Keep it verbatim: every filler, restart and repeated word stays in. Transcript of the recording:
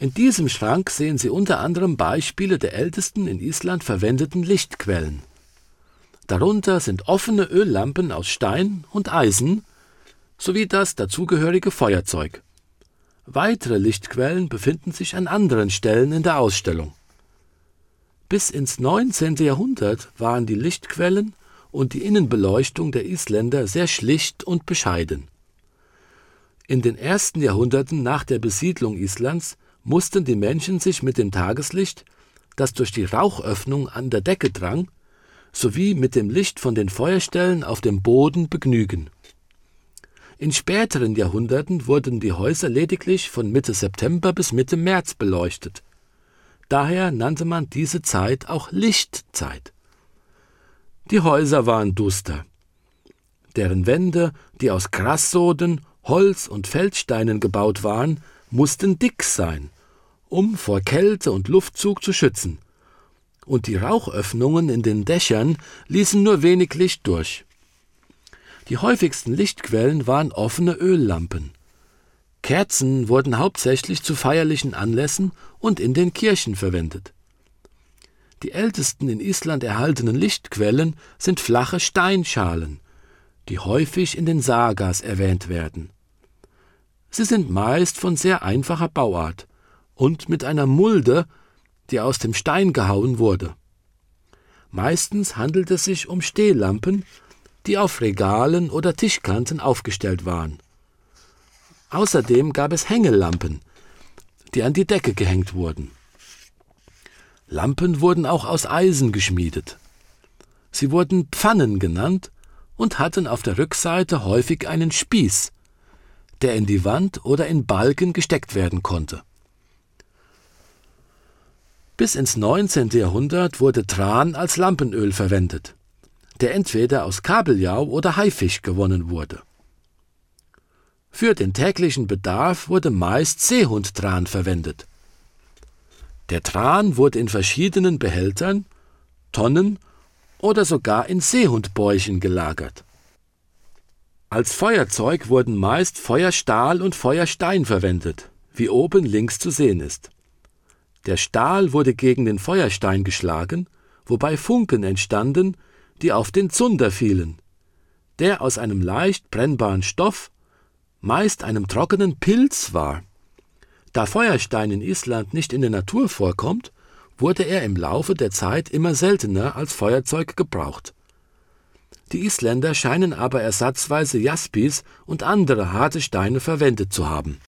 In diesem Schrank sehen Sie unter anderem Beispiele der ältesten in Island verwendeten Lichtquellen. Darunter sind offene Öllampen aus Stein und Eisen sowie das dazugehörige Feuerzeug. Weitere Lichtquellen befinden sich an anderen Stellen in der Ausstellung. Bis ins neunzehnte. Jahrhundert waren die Lichtquellen und die Innenbeleuchtung der Isländer sehr schlicht und bescheiden. In den ersten Jahrhunderten nach der Besiedlung Islands mussten die Menschen sich mit dem Tageslicht, das durch die Rauchöffnung an der Decke drang, sowie mit dem Licht von den Feuerstellen auf dem Boden begnügen. In späteren Jahrhunderten wurden die Häuser lediglich von Mitte September bis Mitte März beleuchtet. Daher nannte man diese Zeit auch Lichtzeit. Die Häuser waren duster. Deren Wände, die aus Grassoden, Holz und Feldsteinen gebaut waren, mussten dick sein, um vor Kälte und Luftzug zu schützen. Und die Rauchöffnungen in den Dächern ließen nur wenig Licht durch. Die häufigsten Lichtquellen waren offene Öllampen. Kerzen wurden hauptsächlich zu feierlichen Anlässen und in den Kirchen verwendet. Die ältesten in Island erhaltenen Lichtquellen sind flache Steinschalen, die häufig in den Sagas erwähnt werden. Sie sind meist von sehr einfacher Bauart und mit einer Mulde, die aus dem Stein gehauen wurde. Meistens handelt es sich um Stehlampen, die auf Regalen oder Tischkanten aufgestellt waren. Außerdem gab es Hängelampen, die an die Decke gehängt wurden. Lampen wurden auch aus Eisen geschmiedet. Sie wurden Pfannen genannt und hatten auf der Rückseite häufig einen Spieß, der in die Wand oder in Balken gesteckt werden konnte. Bis ins neunzehnte. Jahrhundert wurde Tran als Lampenöl verwendet, der entweder aus Kabeljau oder Haifisch gewonnen wurde. Für den täglichen Bedarf wurde meist Seehundtran verwendet. Der Tran wurde in verschiedenen Behältern, Tonnen oder sogar in Seehundbäuchen gelagert. Als Feuerzeug wurden meist Feuerstahl und Feuerstein verwendet, wie oben links zu sehen ist. Der Stahl wurde gegen den Feuerstein geschlagen, wobei Funken entstanden, die auf den Zunder fielen, der aus einem leicht brennbaren Stoff, meist einem trockenen Pilz war. Da Feuerstein in Island nicht in der Natur vorkommt, wurde er im Laufe der Zeit immer seltener als Feuerzeug gebraucht. Die Isländer scheinen aber ersatzweise Jaspis und andere harte Steine verwendet zu haben.